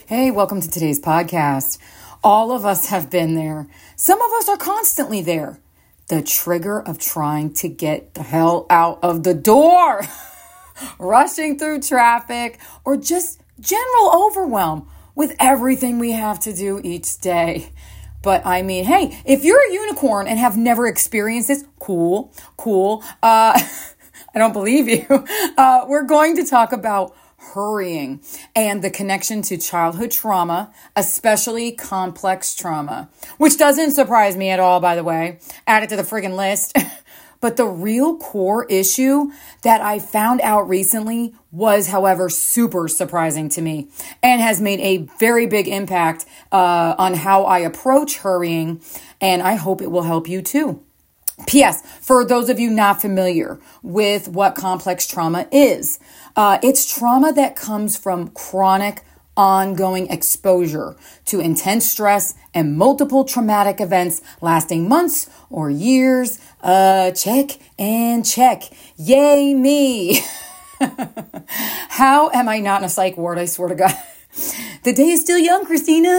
Hey, welcome to today's podcast. All of us have been there. Some of us are constantly there. The trigger of trying to get the hell out of the door, rushing through traffic, or just general overwhelm with everything we have to do each day. But I mean, hey, if you're a unicorn and have never experienced this, cool. I don't believe you. We're going to talk about hurrying and the connection to childhood trauma, especially complex trauma, which doesn't surprise me at all, by the way. Add it to the friggin' list. But the real core issue that I found out recently was, however, super surprising to me and has made a very big impact on how I approach hurrying, and I hope it will help you too. P.S. For those of you not familiar with what complex trauma is, it's trauma that comes from chronic, ongoing exposure to intense stress and multiple traumatic events lasting months or years. Check and check. Yay me. How am I not in a psych ward? I swear to God. The day is still young, Christina.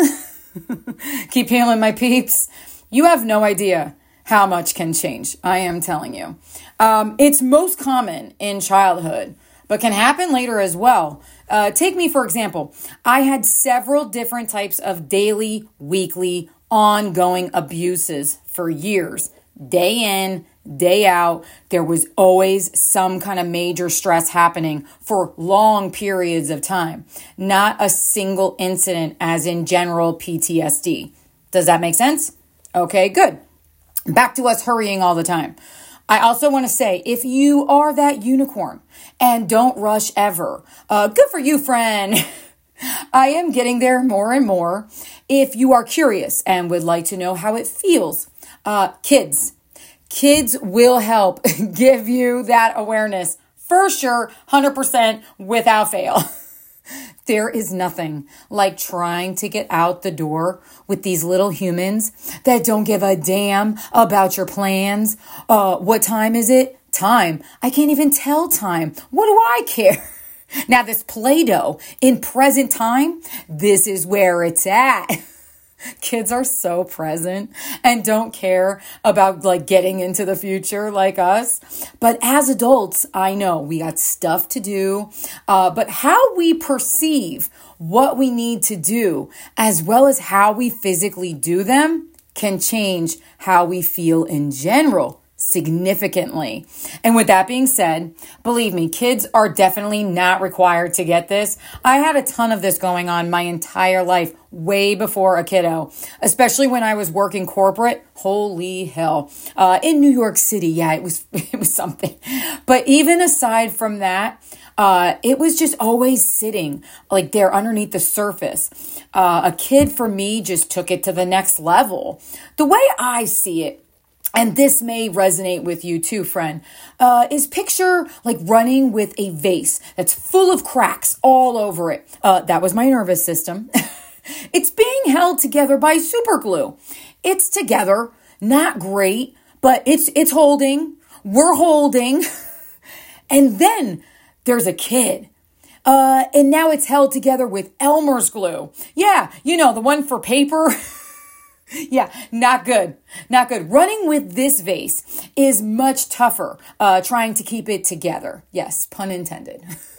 Keep healing, my peeps. You have no idea how much can change. I am telling you. It's most common in childhood, but can happen later as well. Take me, for example. I had several different types of daily, weekly, ongoing abuses for years. Day in, day out, there was always some kind of major stress happening for long periods of time. Not a single incident as in general PTSD. Does that make sense? Okay, good. Back to us hurrying all the time. I also want to say, if you are that unicorn and don't rush ever, good for you, friend. I am getting there more and more. If you are curious and would like to know how it feels, kids will help give you that awareness for sure, 100% without fail. There is nothing like trying to get out the door with these little humans that don't give a damn about your plans. What time is it? Time. I can't even tell time. What do I care? Now this Play-Doh in present time, this is where it's at. Kids are so present and don't care about like getting into the future like us. But as adults, I know we got stuff to do. But how we perceive what we need to do, as well as how we physically do them, can change how we feel in general significantly. And with that being said, believe me, kids are definitely not required to get this. I had a ton of this going on my entire life, way before a kiddo, especially when I was working corporate. Holy hell. In New York City. Yeah, it was something. But even aside from that, it was just always sitting like there underneath the surface. A kid for me just took it to the next level. The way I see it, and this may resonate with you too, friend, is picture like running with a vase that's full of cracks all over it. That was my nervous system. It's being held together by super glue. It's together, not great, but it's holding. We're holding. And then there's a kid. And now it's held together with Elmer's glue. Yeah, you know, the one for paper. Yeah, not good. Not good. Running with this vase is much tougher, trying to keep it together. Yes, pun intended.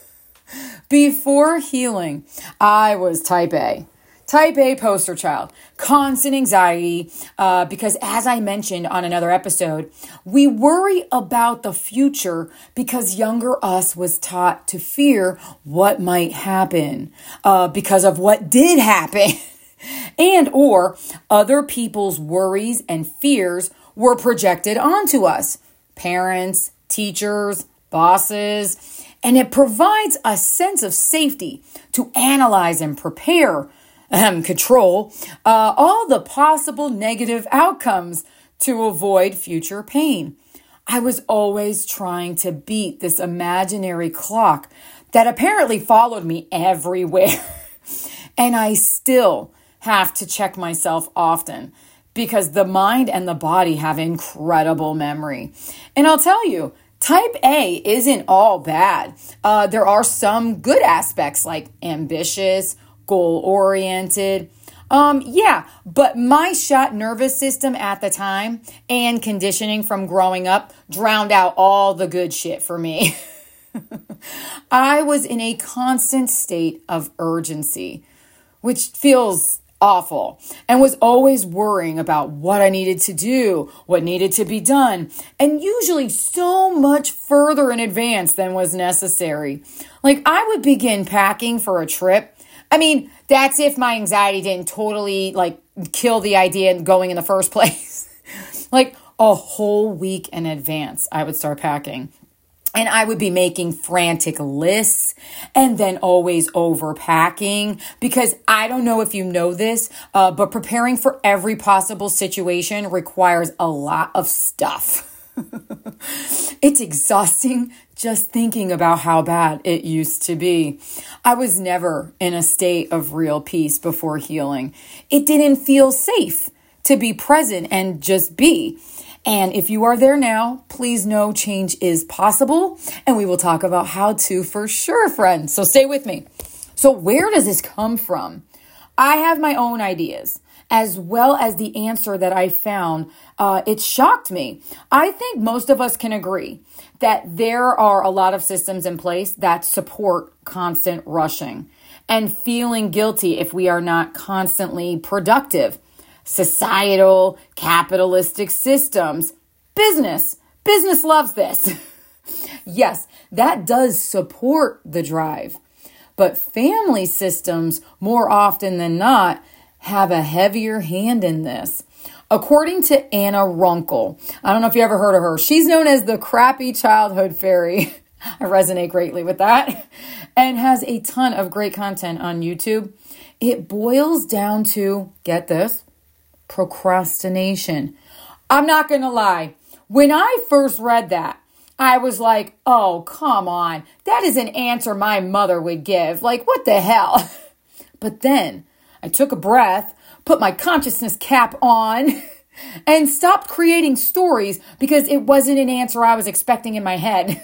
Before healing, I was type A. Type A poster child, constant anxiety, because as I mentioned on another episode, we worry about the future because younger us was taught to fear what might happen, because of what did happen. And or other people's worries and fears were projected onto us, parents, teachers, bosses, and it provides a sense of safety to analyze and prepare, control all the possible negative outcomes to avoid future pain. I was always trying to beat this imaginary clock that apparently followed me everywhere. And I still have to check myself often because the mind and the body have incredible memory. And I'll tell you, type A isn't all bad. There are some good aspects like ambitious, goal oriented. Yeah, but my shot nervous system at the time and conditioning from growing up drowned out all the good shit for me. I was in a constant state of urgency, which feels awful, and was always worrying about what I needed to do, what needed to be done, and usually so much further in advance than was necessary. Like, I would begin packing for a trip. I mean, that's if my anxiety didn't totally kill the idea of going in the first place. Like a whole week in advance, I would start packing. And I would be making frantic lists and then always overpacking, because I don't know if you know this, but preparing for every possible situation requires a lot of stuff. It's exhausting just thinking about how bad it used to be. I was never in a state of real peace before healing. It didn't feel safe to be present and just be. And if you are there now, please know change is possible. And we will talk about how to for sure, friends. So stay with me. So where does this come from? I have my own ideas, as well as the answer that I found. It shocked me. I think most of us can agree that there are a lot of systems in place that support constant rushing and feeling guilty if we are not constantly productive. Societal, capitalistic systems. Business loves this. Yes, that does support the drive. But family systems, more often than not, have a heavier hand in this. According to Anna Runkle, I don't know if you ever heard of her. She's known as the crappy childhood fairy. I resonate greatly with that. And has a ton of great content on YouTube. It boils down to, get this, procrastination. I'm not going to lie. When I first read that, I was like, oh, come on. That is an answer my mother would give. Like, what the hell? But then I took a breath, put my consciousness cap on, and stopped creating stories because it wasn't an answer I was expecting in my head.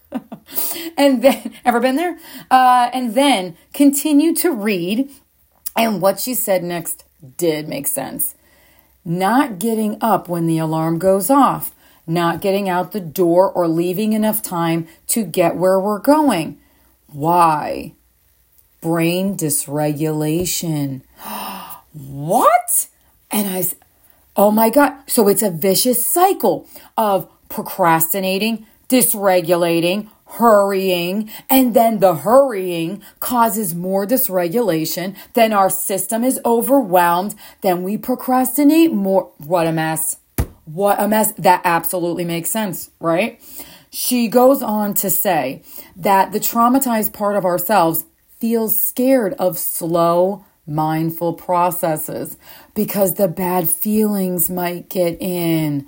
And then, ever been there? And then continued to read. And what she said next did make sense. Not getting up when the alarm goes off, not getting out the door or leaving enough time to get where we're going. Why? Brain dysregulation. What? And oh my God. So it's a vicious cycle of procrastinating, dysregulating, hurrying, and then the hurrying causes more dysregulation. Then our system is overwhelmed. Then we procrastinate more. What a mess. What a mess. That absolutely makes sense, right? She goes on to say that the traumatized part of ourselves feels scared of slow, mindful processes because the bad feelings might get in.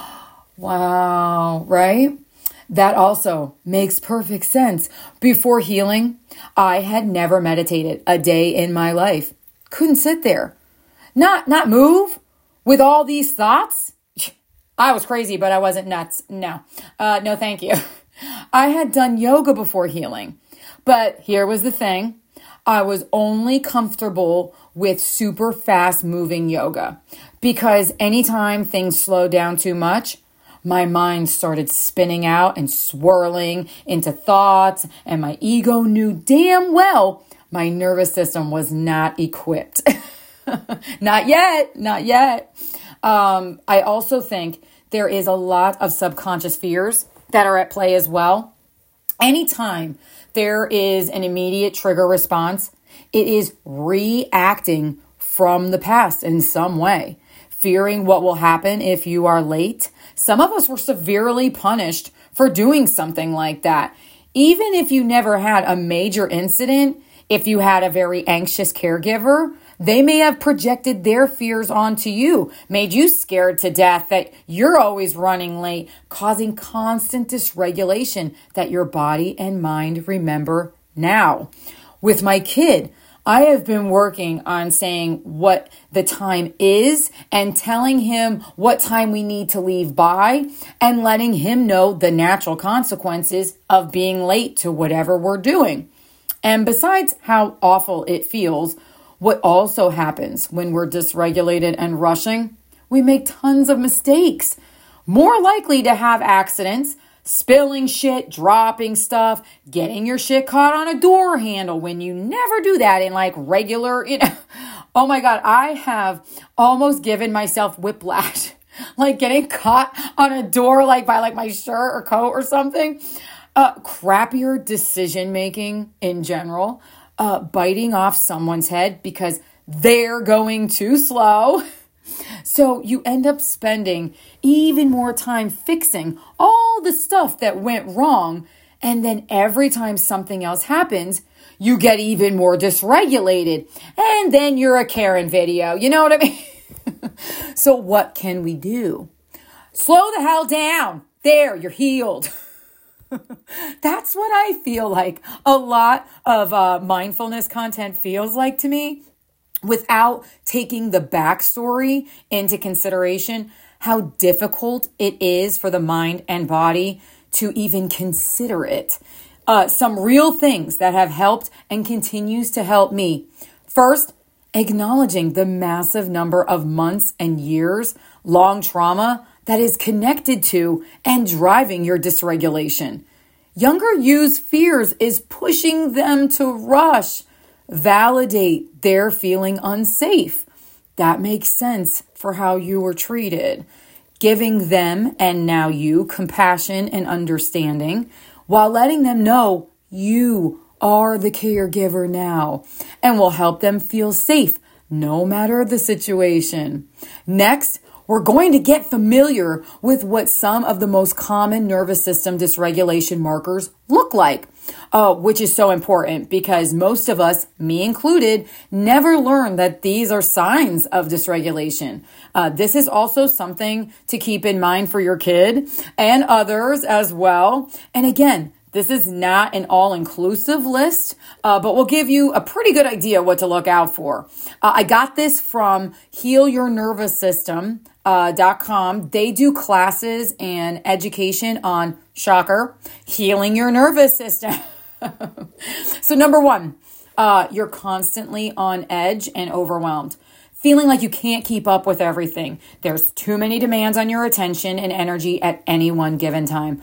Wow, right? That also makes perfect sense. Before healing, I had never meditated a day in my life. Couldn't sit there. Not move with all these thoughts. I was crazy, but I wasn't nuts. No, thank you. I had done yoga before healing, but here was the thing. I was only comfortable with super fast moving yoga because anytime things slowed down too much, my mind started spinning out and swirling into thoughts, and my ego knew damn well my nervous system was not equipped. Not yet. I also think there is a lot of subconscious fears that are at play as well. Anytime there is an immediate trigger response, it is reacting from the past in some way, fearing what will happen if you are late. Some of us were severely punished for doing something like that. Even if you never had a major incident, if you had a very anxious caregiver, they may have projected their fears onto you, made you scared to death that you're always running late, causing constant dysregulation that your body and mind remember now. With my kid, I have been working on saying what the time is and telling him what time we need to leave by and letting him know the natural consequences of being late to whatever we're doing. And besides how awful it feels, what also happens when we're dysregulated and rushing, we make tons of mistakes. More likely to have accidents, spilling shit, dropping stuff, getting your shit caught on a door handle when you never do that in like regular, Oh my God, I have almost given myself whiplash, like getting caught on a door, like by like my shirt or coat or something. Crappier decision making in general, biting off someone's head because they're going too slow. So you end up spending even more time fixing all the stuff that went wrong. And then every time something else happens, you get even more dysregulated. And then you're a Karen video. You know what I mean? So what can we do? Slow the hell down. There, you're healed. That's what I feel like a lot of mindfulness content feels like to me, without taking the backstory into consideration, how difficult it is for the mind and body to even consider it. Some real things that have helped and continues to help me. First, acknowledging the massive number of months and years long trauma that is connected to and driving your dysregulation. Younger you's fears is pushing them to rush. Validate their feeling unsafe. That makes sense for how you were treated. Giving them, and now you, compassion and understanding, while letting them know you are the caregiver now and will help them feel safe no matter the situation. Next, we're going to get familiar with what some of the most common nervous system dysregulation markers look like, which is so important because most of us, me included, never learn that these are signs of dysregulation. This is also something to keep in mind for your kid and others as well. And again, this is not an all-inclusive list, but we'll give you a pretty good idea what to look out for. I got this from healyournervoussystem.com. They do classes and education on, shocker, healing your nervous system. So number one, you're constantly on edge and overwhelmed, feeling like you can't keep up with everything. There's too many demands on your attention and energy at any one given time.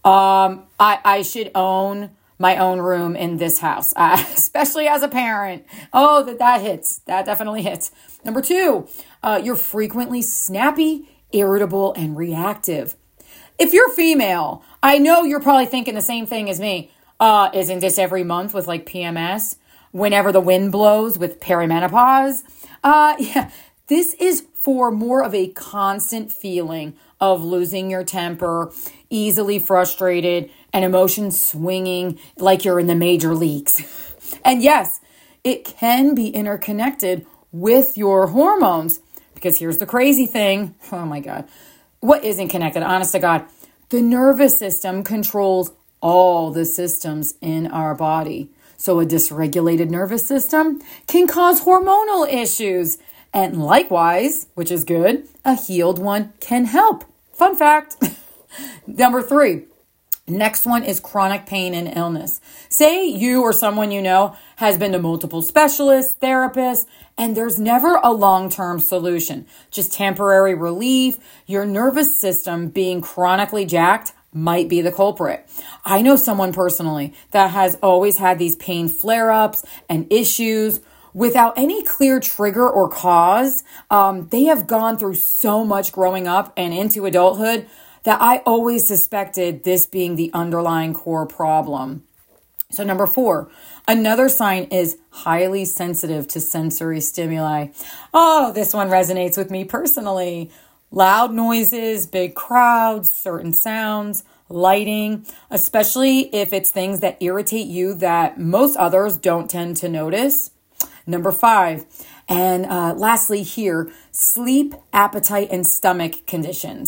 I should own my own room in this house, especially as a parent. Oh, that hits. That definitely hits. Number two, you're frequently snappy, irritable, and reactive. If you're female, I know you're probably thinking the same thing as me. Isn't this every month with like PMS? Whenever the wind blows with perimenopause? Yeah, this is for more of a constant feeling of losing your temper, easily frustrated, and emotions swinging like you're in the major leagues. And yes, it can be interconnected with your hormones, because here's the crazy thing. Oh my God. What isn't connected? Honest to God. The nervous system controls all the systems in our body. So a dysregulated nervous system can cause hormonal issues. And likewise, which is good, a healed one can help. Fun fact. Number three, next one is chronic pain and illness. Say you or someone you know has been to multiple specialists, therapists, and there's never a long-term solution, just temporary relief. Your nervous system being chronically jacked might be the culprit. I know someone personally that has always had these pain flare-ups and issues without any clear trigger or cause. They have gone through so much growing up and into adulthood that I always suspected this being the underlying core problem. So number four, another sign is highly sensitive to sensory stimuli. Oh, this one resonates with me personally. Loud noises, big crowds, certain sounds, lighting, especially if it's things that irritate you that most others don't tend to notice. Number five, and lastly here, sleep, appetite, and stomach conditions.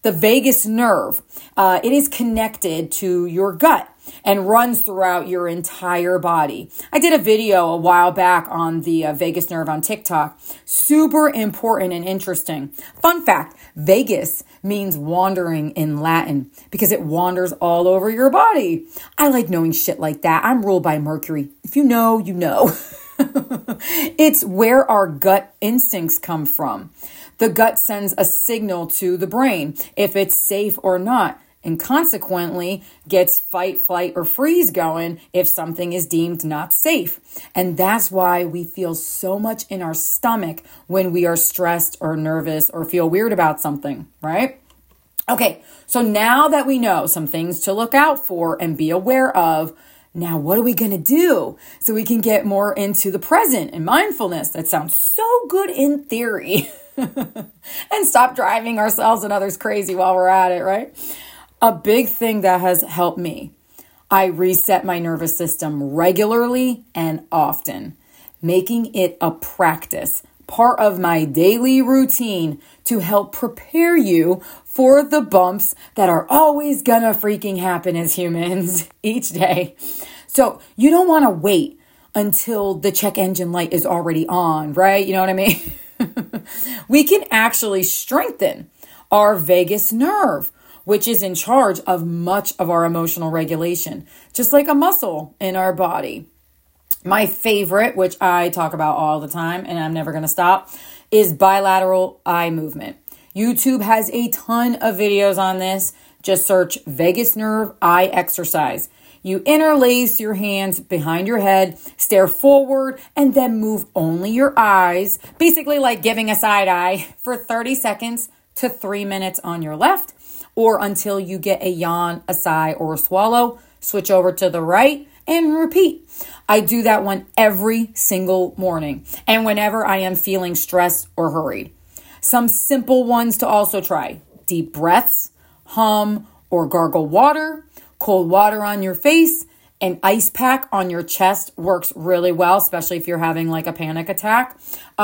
The vagus nerve, it is connected to your gut and runs throughout your entire body. I did a video a while back on the vagus nerve on TikTok. Super important and interesting. Fun fact, vagus means wandering in Latin because it wanders all over your body. I like knowing shit like that. I'm ruled by Mercury. If you know, you know. It's where our gut instincts come from. The gut sends a signal to the brain if it's safe or not, and consequently gets fight, flight, or freeze going if something is deemed not safe. And that's why we feel so much in our stomach when we are stressed or nervous or feel weird about something, right? Okay, so now that we know some things to look out for and be aware of, now what are we going to do so we can get more into the present and mindfulness? That sounds so good in theory. And stop driving ourselves and others crazy while we're at it, right? A big thing that has helped me, I reset my nervous system regularly and often, making it a practice, part of my daily routine to help prepare you for the bumps that are always gonna freaking happen as humans each day. So you don't want to wait until the check engine light is already on, right? You know what I mean? We can actually strengthen our vagus nerve, which is in charge of much of our emotional regulation, just like a muscle in our body. My favorite, which I talk about all the time and I'm never going to stop, is bilateral eye movement. YouTube has a ton of videos on this. Just search vagus nerve eye exercise. You interlace your hands behind your head, stare forward, and then move only your eyes, basically like giving a side eye for 30 seconds to 3 minutes on your left, or until you get a yawn, a sigh, or a swallow. Switch over to the right and repeat. I do that one every single morning and whenever I am feeling stressed or hurried. Some simple ones to also try: deep breaths, hum or gargle water, cold water on your face, an ice pack on your chest works really well, especially if you're having like a panic attack.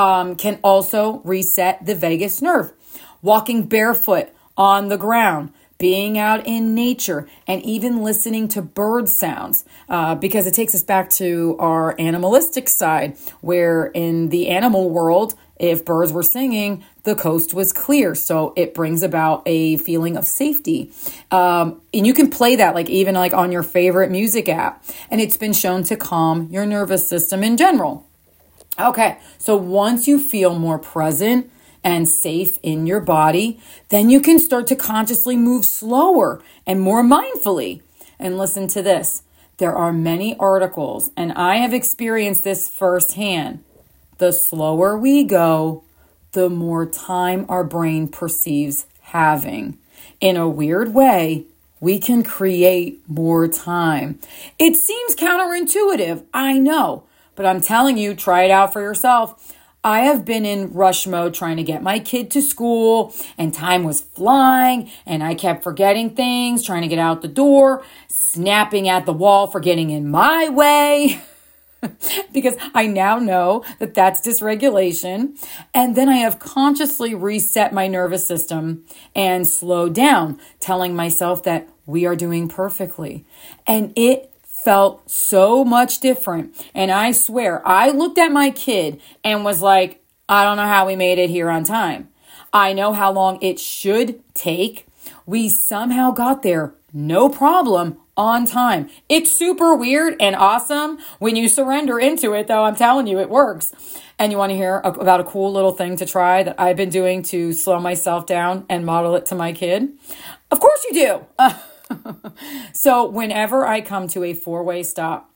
Can also reset the vagus nerve. Walking barefoot on the ground, being out in nature, and even listening to bird sounds, because it takes us back to our animalistic side, where in the animal world, if birds were singing, the coast was clear. So it brings about a feeling of safety. And you can play that even on your favorite music app. And it's been shown to calm your nervous system in general. Okay, so once you feel more present and safe in your body, then you can start to consciously move slower and more mindfully. And listen to this. There are many articles, and I have experienced this firsthand. The slower we go, the more time our brain perceives having. In a weird way, we can create more time. It seems counterintuitive, I know, but I'm telling you, try it out for yourself. I have been in rush mode trying to get my kid to school, and time was flying, and I kept forgetting things, trying to get out the door, snapping at the wall for getting in my way. Because I now know that that's dysregulation. And then I have consciously reset my nervous system and slowed down, telling myself that we are doing perfectly. And it felt so much different. And I swear, I looked at my kid and was like, I don't know how we made it here on time. I know how long it should take. We somehow got there, no problem, on time. It's super weird and awesome when you surrender into it, though. I'm telling you, it works. And you want to hear about a cool little thing to try that I've been doing to slow myself down and model it to my kid? Of course you do. So whenever I come to a four-way stop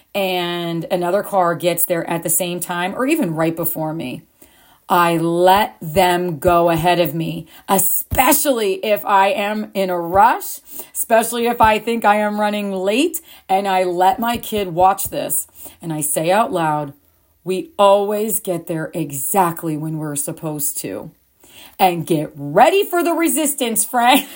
and another car gets there at the same time or even right before me, I let them go ahead of me, especially if I am in a rush, especially if I think I am running late, and I let my kid watch this. And I say out loud, we always get there exactly when we're supposed to. And get ready for the resistance, friend.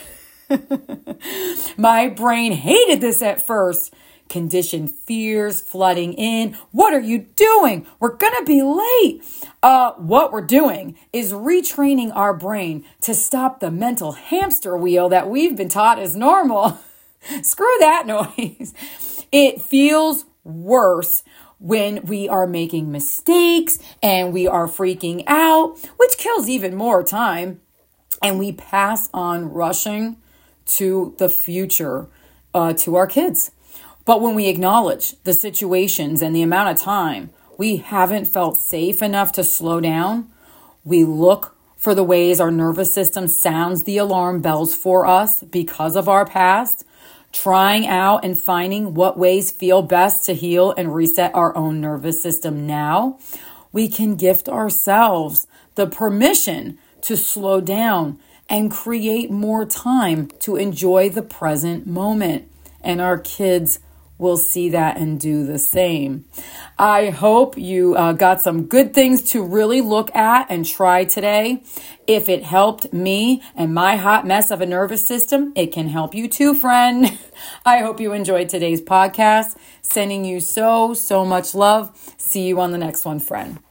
My brain hated this at first. Conditioned fears flooding in. What are you doing? We're going to be late. What we're doing is retraining our brain to stop the mental hamster wheel that we've been taught is normal. Screw that noise. It feels worse when we are making mistakes and we are freaking out, which kills even more time. And we pass on rushing to the future, to our kids. But when we acknowledge the situations and the amount of time we haven't felt safe enough to slow down, we look for the ways our nervous system sounds the alarm bells for us because of our past, trying out and finding what ways feel best to heal and reset our own nervous system now, we can gift ourselves the permission to slow down and create more time to enjoy the present moment. And our kids will see that and do the same. I hope you got some good things to really look at and try today. If it helped me and my hot mess of a nervous system, it can help you too, friend. I hope you enjoyed today's podcast. Sending you so much love. See you on the next one, friend.